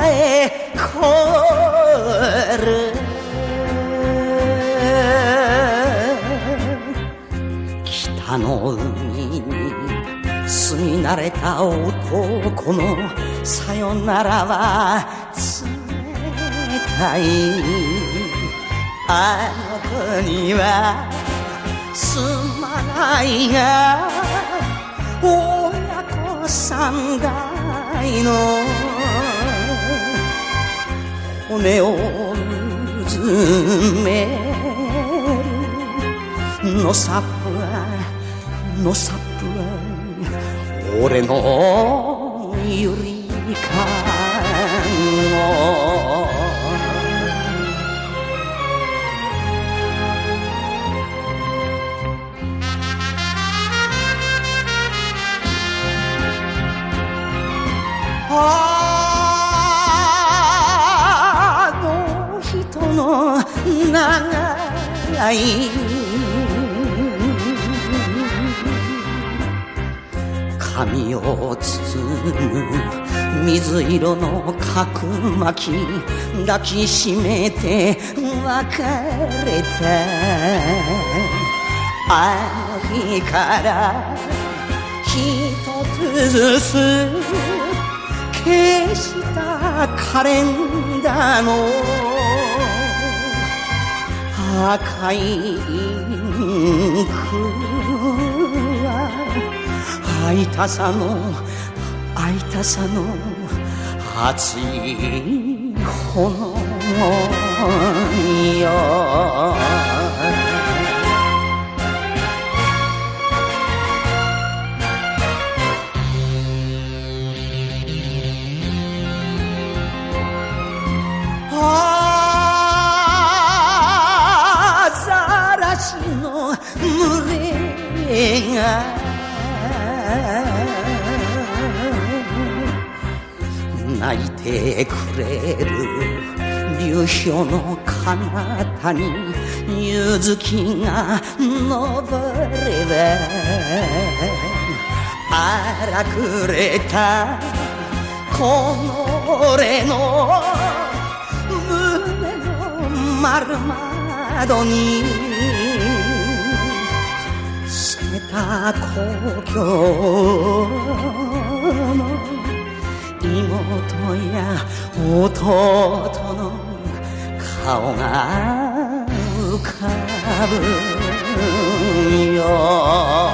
えこる北の海に住み慣れた男のさよならは冷たいあの子にはすまないが親子三代の骨をうずめるのさっぷのさっぷ俺のゆりかごあの人の長い髪を包む水色の角巻き抱きしめて別れたあの日から一つずつ消したカレンダーの赤いインクは会いたさの熱い炎よアザラシの群れが泣いてくれる流氷の彼方に夕月が昇れば荒くれたこの俺の胸の丸窓に捨てた故郷の妹や弟の顔が浮かぶよ